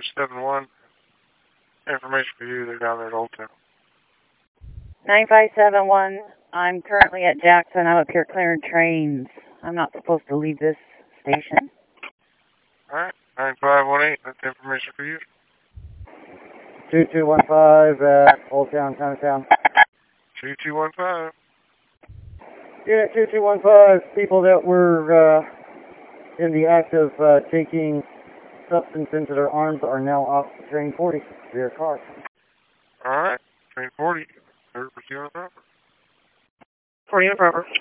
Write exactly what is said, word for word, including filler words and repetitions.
five seven one. Information for you, they're down there at Old Town. nine five seven one, I'm currently at Jackson. I'm up here clearing trains. I'm not supposed to leave this station. Alright, nine five one eight, that's information for you. two two one five at Old Town, Chinatown. two two one five. Unit two two one five, people that were uh, in the act of uh, taking substance into their arms are now off train forty, their car. Alright, train forty, third proceed on the proper. forty on the proper.